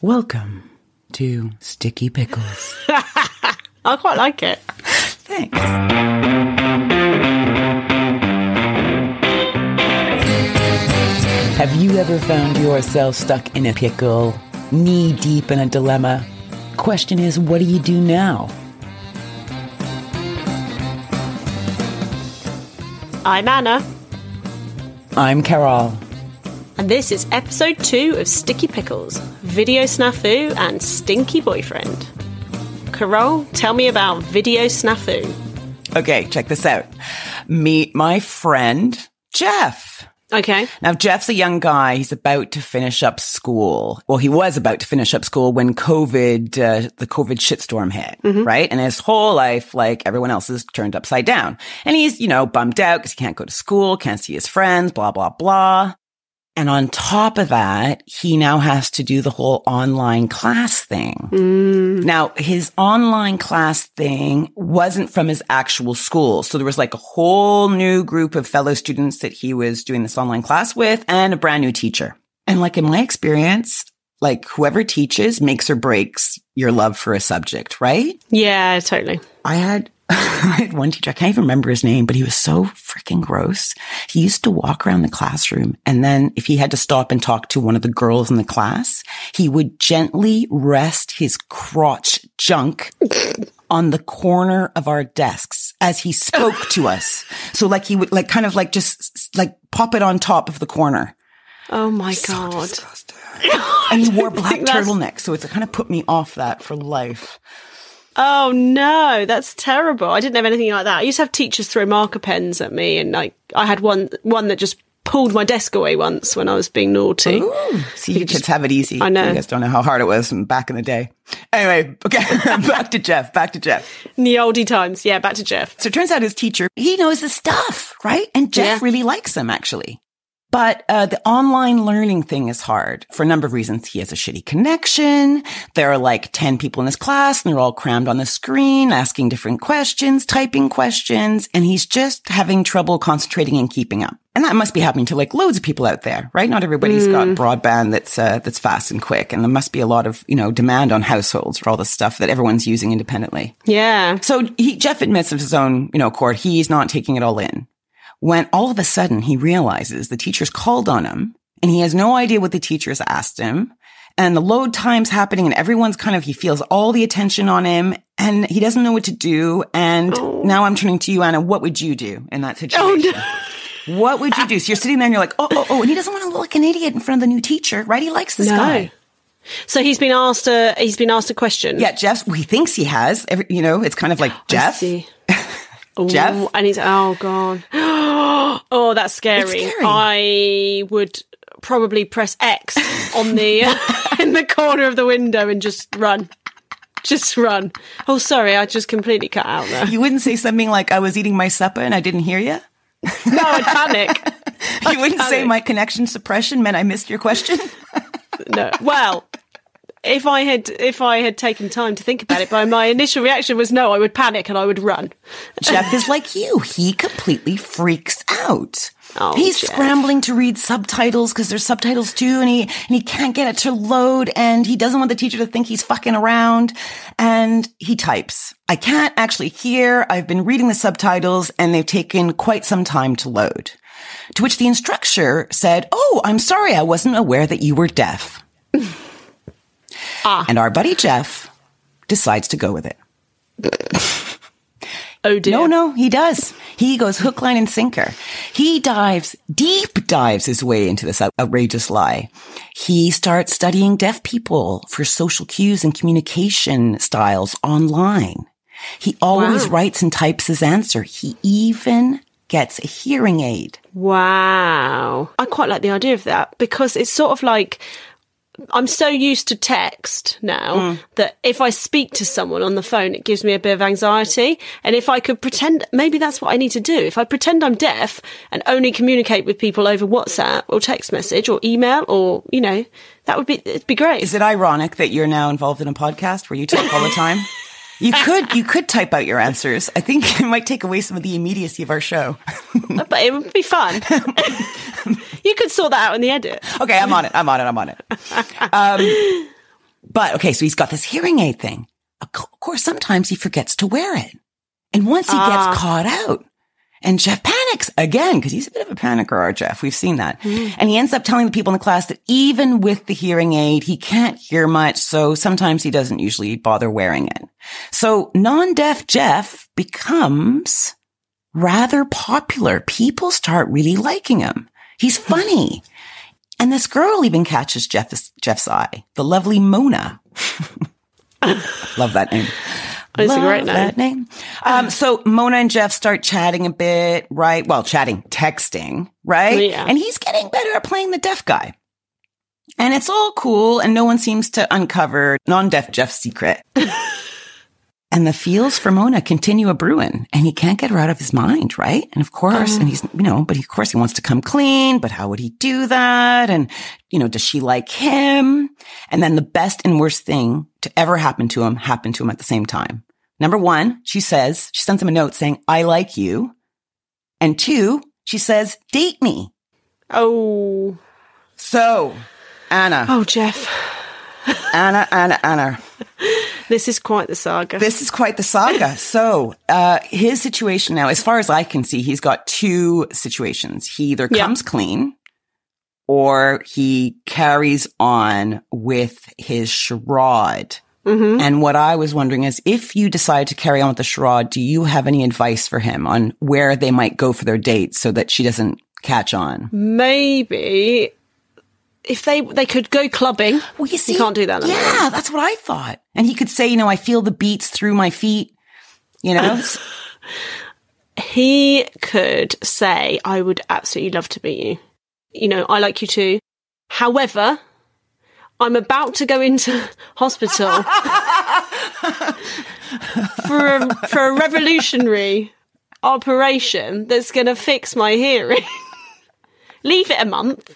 Welcome to Sticky Pickles. I quite like it. Thanks. Have you ever found yourself stuck in a pickle, knee deep in a dilemma? Question is, what do you do now? I'm Anna. I'm Carol. And this is episode 2 of Sticky Pickles, Video Snafu and Stinky Boyfriend. Carol, tell me about Video Snafu. Okay, check this out. Meet my friend, Jeff. Okay. Now, Jeff's a young guy. He's about to finish up school. Well, he was about to finish up school when the COVID shitstorm hit, right? And his whole life, like everyone else, is turned upside down. And he's, bummed out because he can't go to school, can't see his friends, blah, blah, blah. And on top of that, he now has to do the whole online class thing. Now, his online class thing wasn't from his actual school. So there was like a whole new group of fellow students that he was doing this online class with and a brand new teacher. And like in my experience, like whoever teaches makes or breaks your love for a subject, right? Yeah, totally. I had one teacher, I can't even remember his name, but he was so freaking gross. He used to walk around the classroom, and then if he had to stop and talk to one of the girls in the class, he would gently rest his crotch junk on the corner of our desks as he spoke to us. So like he would just pop it on top of the corner. Oh my So God. disgusting. And he wore black turtlenecks, so it's kind of put me off that for life. Oh no, that's terrible. I didn't have anything like that. I used to have teachers throw marker pens at me, and I had one that just pulled my desk away once when I was being naughty. Ooh. See, you kids have it easy. I know. You guys don't know how hard it was back in the day. Anyway, okay, back to Jeff. In the oldie times. Yeah, back to Jeff. So it turns out his teacher, he knows his stuff, right? And Jeff really likes him, actually. But the online learning thing is hard for a number of reasons. He has a shitty connection. There are like 10 people in his class, and they're all crammed on the screen, asking different questions, typing questions, and he's just having trouble concentrating and keeping up. And that must be happening to like loads of people out there, right? Not everybody's got broadband that's fast and quick, and there must be a lot of, demand on households for all the stuff that everyone's using independently. Yeah. So Jeff admits of his own, accord, he's not taking it all in. When all of a sudden he realizes the teacher's called on him and he has no idea what the teacher's asked him, and the load time's happening and everyone's he feels all the attention on him and he doesn't know what to do. And now I'm turning to you, Anna. What would you do in that situation? Oh, no. What would you do? So you're sitting there and you're like, and he doesn't want to look like an idiot in front of the new teacher, right? He likes this guy. So he's been asked a question. Yeah, he thinks he has. It's kind of like, Jeff. I see. Jeff? And he's, oh God. Oh, that's scary. It's scary. I would probably press X on the, in the corner of the window and just run. Just run. Oh, sorry. I just completely cut out there. You wouldn't say something like, I was eating my supper and I didn't hear you? No, I'd panic. You wouldn't say my connection suppression meant I missed your question? No. Well, if I had taken time to think about it, but my initial reaction was no, I would panic and I would run. Jeff is like you. He completely freaks out. Oh, he's Jeff. scrambling to read subtitles because there's subtitles too, and he can't get it to load, and he doesn't want the teacher to think he's fucking around, and he types. I can't actually hear. I've been reading the subtitles and they've taken quite some time to load. To which the instructor said, "Oh, I'm sorry. I wasn't aware that you were deaf." And our buddy Jeff decides to go with it. Oh dear. No, he does. He goes hook, line, and sinker. He deep dives his way into this outrageous lie. He starts studying deaf people for social cues and communication styles online. He always writes and types his answer. He even gets a hearing aid. Wow. I quite like the idea of that because it's sort of like, I'm so used to text now that if I speak to someone on the phone, it gives me a bit of anxiety. And if I could pretend, maybe that's what I need to do. If I pretend I'm deaf and only communicate with people over WhatsApp or text message or email or, it'd be great. Is it ironic that you're now involved in a podcast where you talk all the time? You could type out your answers. I think it might take away some of the immediacy of our show. But it would be fun. You could sort that out in the edit. Okay, I'm on it. But okay, so he's got this hearing aid thing. Of course, sometimes he forgets to wear it. And once he gets caught out, and Jeff panics again, because he's a bit of a panicker, our Jeff. We've seen that. And he ends up telling the people in the class that even with the hearing aid, he can't hear much. So sometimes he doesn't usually bother wearing it. So non-deaf Jeff becomes rather popular. People start really liking him. He's funny. And this girl even catches Jeff's eye, the lovely Mona. Love that name. It's a great name. That name. So Mona and Jeff start chatting a bit, right? Well, texting, right? Yeah. And he's getting better at playing the deaf guy. And it's all cool, and no one seems to uncover non-deaf Jeff's secret. And the feels for Mona continue a brewing, and he can't get her out of his mind, right? And of course, and he's, but of course he wants to come clean, but how would he do that? And, does she like him? And then the best and worst thing to ever happen to him happened to him at the same time. Number one, she sends him a note saying, I like you. And two, she says, date me. Oh. So, Anna. Oh, Jeff. Anna. This is quite the saga. So, his situation now, as far as I can see, he's got two situations. He either comes clean or he carries on with his charade. Mm-hmm. And what I was wondering is, if you decide to carry on with the charade, do you have any advice for him on where they might go for their dates so that she doesn't catch on? Maybe if they could go clubbing. Well, you see, can't do that. Yeah, that's what I thought. And he could say, I feel the beats through my feet, He could say, I would absolutely love to meet you. I like you too. However, I'm about to go into hospital for a revolutionary operation that's going to fix my hearing. Leave it a month.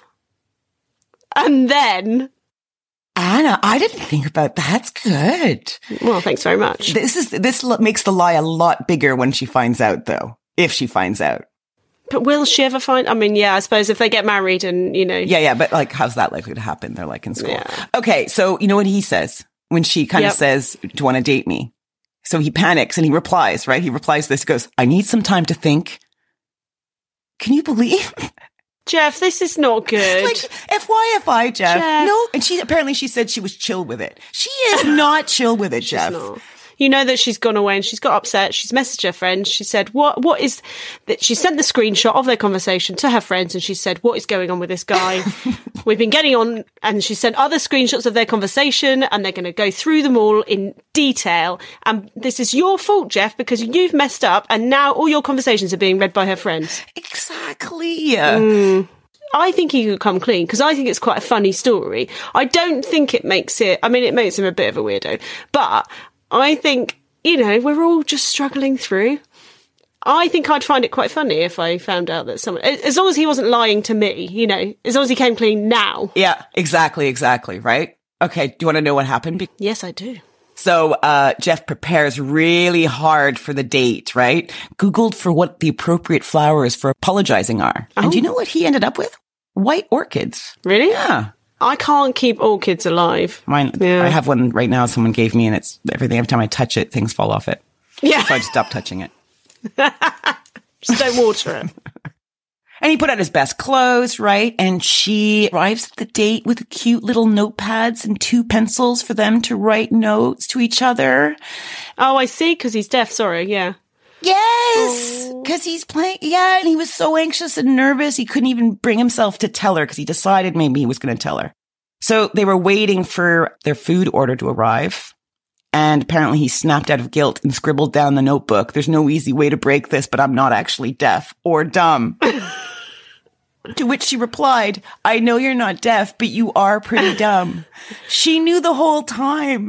And then... Anna, I didn't think about that. That's good. Well, thanks very much. This makes the lie a lot bigger when she finds out, though. If she finds out. But will she ever find... I suppose if they get married and, Yeah, but how's that likely to happen? They're in school. Yeah. Okay, so you know what he says? When she kind of says, do you want to date me? So he panics and he replies, right? He replies this, goes, I need some time to think. Can you believe... Jeff, this is not good. FYFI, Jeff. No, and she said she was chill with it. She is not chill with it, Jeff. Not. You know that she's gone away and she's got upset. She's messaged her friends. She said, what is that? She sent the screenshot of their conversation to her friends and she said, what is going on with this guy? We've been getting on, and she sent other screenshots of their conversation and they're going to go through them all in detail. And this is your fault, Jeff, because you've messed up and now all your conversations are being read by her friends. Exactly. I think he could come clean because I think it's quite a funny story. I don't think it makes it makes him a bit of a weirdo, but I think, we're all just struggling through. I think I'd find it quite funny if I found out that someone, as long as he wasn't lying to me, as long as he came clean now. Yeah, exactly, right? Okay, do you want to know what happened? Yes, I do. So Jeff prepares really hard for the date, right? Googled for what the appropriate flowers for apologizing are. Oh. And do you know what he ended up with? White orchids. Really? Yeah. I can't keep orchids alive. Mine, yeah. I have one right now someone gave me, and it's everything. Every time I touch it, things fall off it. Yeah. So I just stopped touching it. Just don't water it. And he put on his best clothes, right? And she arrives at the date with cute little notepads and 2 pencils for them to write notes to each other. Oh, I see, because he's deaf. Sorry, yeah. Yes, because he's playing. Yeah, and he was so anxious and nervous. He couldn't even bring himself to tell her because he decided maybe he was going to tell her. So they were waiting for their food order to arrive. And apparently he snapped out of guilt and scribbled down the notebook. There's no easy way to break this, but I'm not actually deaf or dumb. To which she replied, I know you're not deaf, but you are pretty dumb. She knew the whole time.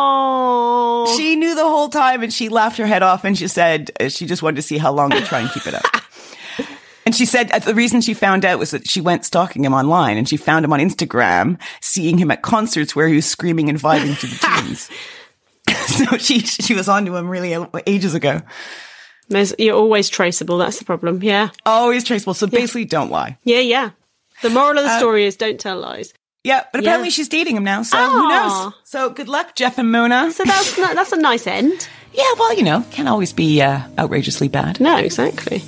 Oh. She knew the whole time, and she laughed her head off, and she said she just wanted to see how long to try and keep it up. And she said the reason she found out was that she went stalking him online, and she found him on Instagram, seeing him at concerts where he was screaming and vibing to the tunes. So she was onto him really ages ago. You're always traceable. That's the problem. Yeah. Always traceable. So basically, don't lie. Yeah. The moral of the story is don't tell lies. Yeah, but apparently she's dating him now, so who knows? So good luck, Jeff and Mona. So that's a nice end. Yeah, well, can't always be outrageously bad. No, exactly.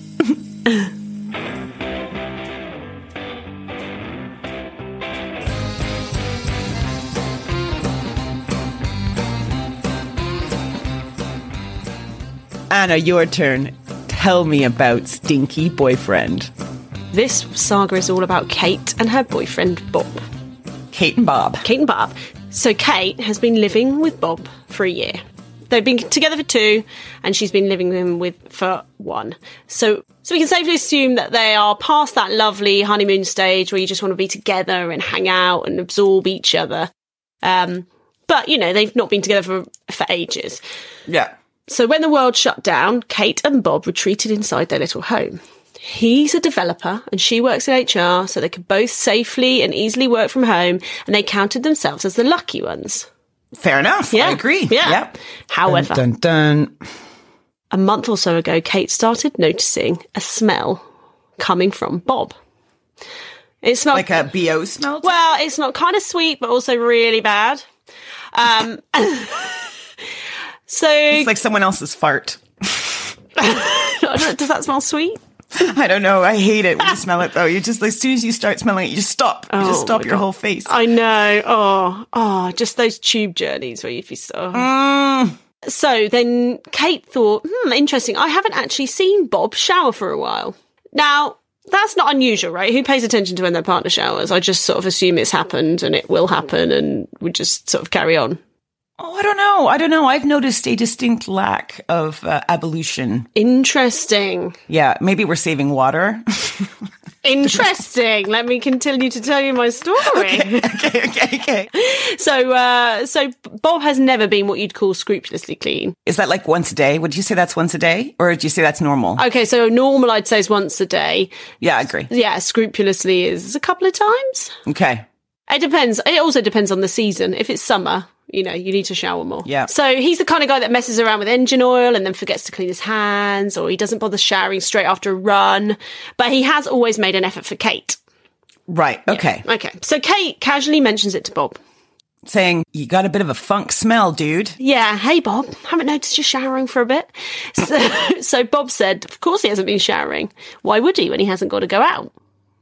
Anna, your turn. Tell me about Stinky Boyfriend. This saga is all about Kate and her boyfriend, Bob. Kate and Bob. So Kate has been living with Bob for a year. They've been together for 2, and she's been living with him for 1. So we can safely assume that they are past that lovely honeymoon stage where you just want to be together and hang out and absorb each other. But, they've not been together for ages. Yeah. So when the world shut down, Kate and Bob retreated inside their little home. He's a developer and she works in HR, so they could both safely and easily work from home, and they counted themselves as the lucky ones. Fair enough. Yeah. I agree. Yeah. Yep. However, dun, dun, dun. A month or so ago, Kate started noticing a smell coming from Bob. It smelled like a BO smell? Well, it's not kind of sweet, but also really bad. So it's like someone else's fart. Does that smell sweet? I don't know. I hate it when you smell it, though. You just, as soon as you start smelling it, you just stop. You just stop your whole face. I know. Oh, just those tube journeys where you'd be so... So then Kate thought, interesting. I haven't actually seen Bob shower for a while. Now, that's not unusual, right? Who pays attention to when their partner showers? I just sort of assume it's happened and it will happen and we just sort of carry on. Oh, I don't know. I've noticed a distinct lack of ablution. Interesting. Yeah, maybe we're saving water. Interesting. Let me continue to tell you my story. Okay. So Bob has never been what you'd call scrupulously clean. Is that like once a day? Would you say that's once a day? Or did you say that's normal? Okay, so normal I'd say is once a day. Yeah, I agree. Yeah, scrupulously is a couple of times. Okay. It depends. It also depends on the season. If it's summer, you need to shower more. Yeah. So he's the kind of guy that messes around with engine oil and then forgets to clean his hands, or he doesn't bother showering straight after a run. But he has always made an effort for Kate. Right. Okay. Yeah. Okay. So Kate casually mentions it to Bob, saying, you got a bit of a funk smell, dude. Yeah. Hey, Bob, haven't noticed you showering for a bit. So Bob said, of course he hasn't been showering. Why would he when he hasn't got to go out?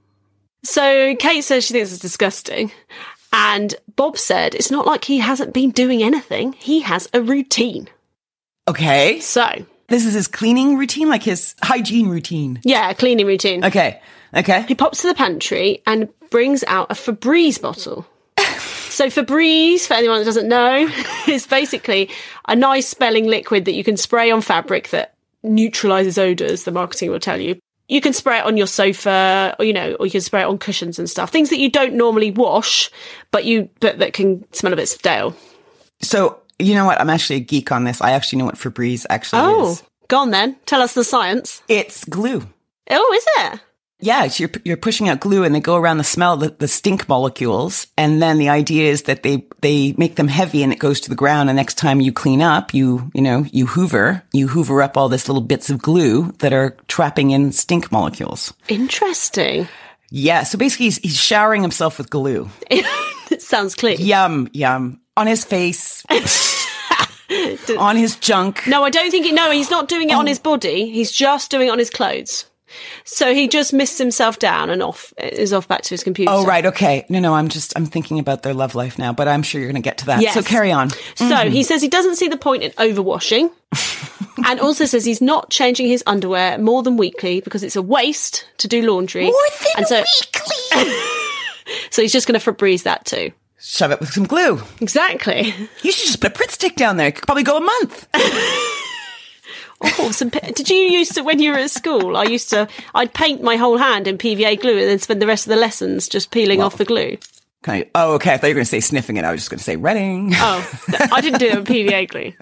So Kate says she thinks it's disgusting. And Bob said it's not like he hasn't been doing anything. He has a routine. Okay. So this is his cleaning routine, like his hygiene routine. Yeah, cleaning routine. Okay. He pops to the pantry and brings out a Febreze bottle. So Febreze, for anyone that doesn't know, is basically a nice smelling liquid that you can spray on fabric that neutralizes odors, the marketing will tell you. You can spray it on your sofa, or you can spray it on cushions and stuff. Things that you don't normally wash, but that can smell a bit stale. So, you know what? I'm actually a geek on this. I actually know what Febreze actually is. Oh, go on then. Tell us the science. It's glue. Oh, is it? Yeah, so you're pushing out glue and they go around the smell, the stink molecules. And then the idea is that they make them heavy and it goes to the ground. And next time you clean up, you hoover up all this little bits of glue that are trapping in stink molecules. Interesting. Yeah. So basically he's showering himself with glue. It sounds clean. Yum. On his face. On his junk. No, I don't think he's not doing it on his body. He's just doing it on his clothes. So he just mists himself down and is off back to his computer. Oh, right. Okay. No, I'm thinking about their love life now, but I'm sure you're going to get to that. Yes. So carry on. So he says he doesn't see the point in overwashing and also says he's not changing his underwear more than weekly because it's a waste to do laundry. More than weekly? So he's just going to Febreze that too. Shove it with some glue. Exactly. You should just put a Pritt stick down there. It could probably go a month. Oh, did you used to, when you were at school, I'd paint my whole hand in PVA glue and then spend the rest of the lessons just peeling off the glue. Okay. Oh, okay. I thought you were going to say sniffing it. I was just going to say Reading. Oh, I didn't do it with PVA glue.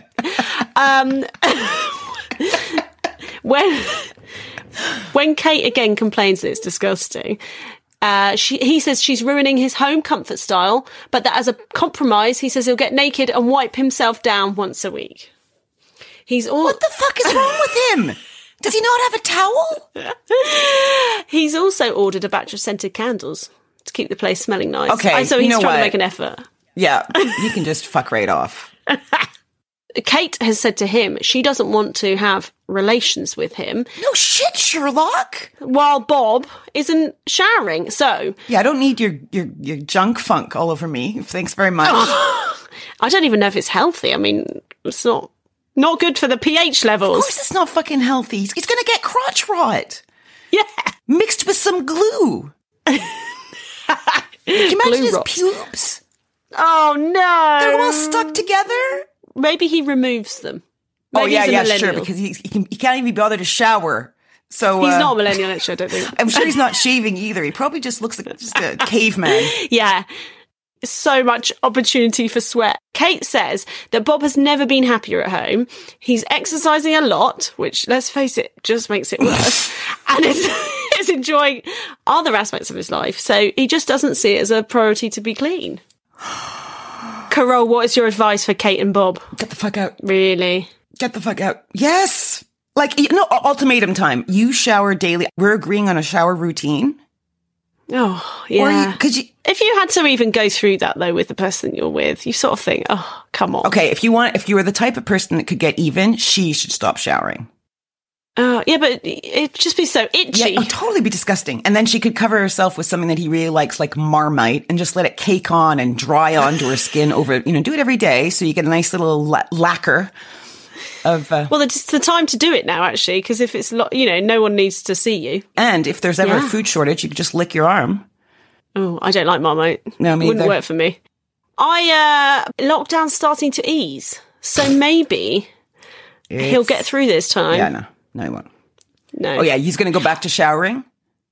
When Kate again complains that it's disgusting, he says she's ruining his home comfort style, but that as a compromise, he says he'll get naked and wipe himself down once a week. What the fuck is wrong with him? Does he not have a towel? He's also ordered a batch of scented candles to keep the place smelling nice. Okay, So you he's know trying to what? make an effort. Yeah, you can just fuck right off. Kate has said to him she doesn't want to have relations with him No shit, Sherlock. while Bob isn't showering. So Yeah, I don't need your junk funk all over me. Thanks very much. I don't even know if it's healthy. I mean, it's not good for the pH levels. Of course it's not fucking healthy. He's going to get crotch rot. Yeah. Mixed with some glue. Can you imagine Glue his rot. pubes? Oh, no. They're all stuck together. Maybe he removes them. Maybe Yeah, he's a yeah, millennial. sure, because he can't even be bothered to shower. So He's not a millennial, actually, I don't think. I'm sure he's not shaving either. He probably just looks like just a caveman. Yeah. So much opportunity for sweat. Kate says that Bob has never been happier at home. He's exercising a lot, which, let's face it, just makes it worse. And is enjoying other aspects of his life. So he just doesn't see it as a priority to be clean. Carol, what is your advice for Kate and Bob? Get the fuck out. Really? Get the fuck out. Yes. Like, ultimatum time. You shower daily. We're agreeing on a shower routine. Oh, yeah. Because If you had to even go through that, though, with the person you're with, you sort of think, oh, come on. okay, if you were the type of person that could get even, she should stop showering. Yeah, but it'd just be so itchy. Yeah, it would totally be disgusting. And then she could cover herself with something that he really likes, like Marmite, and just let it cake on and dry onto her skin over, do it every day. So you get a nice little lacquer of, Well, it's the time to do it now, actually, because if it's, no one needs to see you. and if there's ever a Yeah. food shortage, you could just lick your arm. Oh, I don't like Marmite. No, me Wouldn't either. work for me. Lockdown's starting to ease. So maybe he'll get through this time. Yeah, no, he won't. No. Oh yeah, he's going to go back to showering?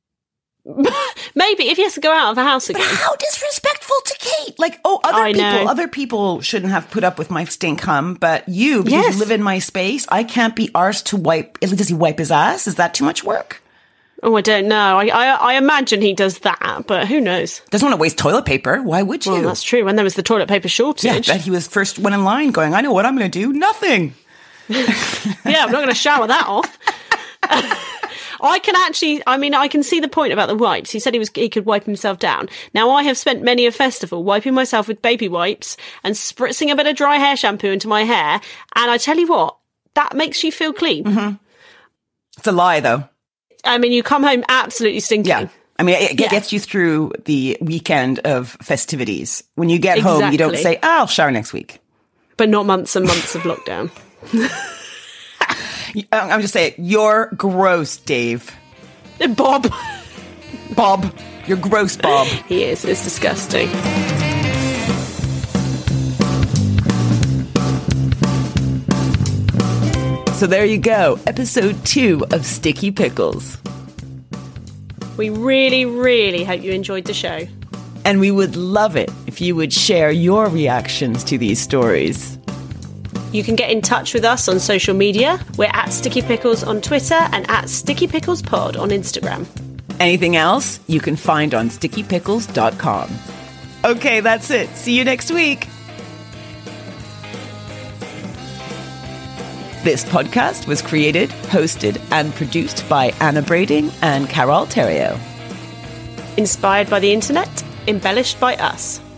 Maybe if he has to go out of the house again. How disrespectful to Kate. Like, I know. other people shouldn't have put up with my stink hum, but you, because Yes. you live in my space, I can't be arsed to wipe. Does he wipe his ass? Is that too much work? Oh, I don't know. I imagine he does that, but who knows? Doesn't want to waste toilet paper. Why would you? Well, that's true. When there was the toilet paper yeah, shortage. that he was first one in line going, I know what I'm going to do. Nothing. Yeah, I'm not going to shower that off. I can see the point about the wipes. He said he could wipe himself down. Now, I have spent many a festival wiping myself with baby wipes and spritzing a bit of dry hair shampoo into my hair. And I tell you what, that makes you feel clean. Mm-hmm. It's a lie, though. I mean, you come home absolutely stinking. Yeah. I mean, it gets you through the weekend of festivities. When you get home, you don't Exactly. say, I'll shower next week. But not months and months of lockdown. I'm just saying, you're gross, Dave. Bob. Bob. You're gross, Bob. He is. It's disgusting. So there you go. Episode 2 of Sticky Pickles. We really, really hope you enjoyed the show. And we would love it if you would share your reactions to these stories. You can get in touch with us on social media. We're at Sticky Pickles on Twitter and at Sticky Pickles Pod on Instagram. Anything else you can find on stickypickles.com. Okay, that's it. See you next week. This podcast was created, hosted, and produced by Anna Brading and Carol Theriault. Inspired by the internet, embellished by us.